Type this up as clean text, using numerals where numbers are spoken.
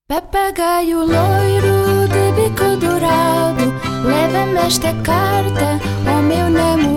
Papagaio loiro de bico dourado, leva-me esta carta ao meu namorado.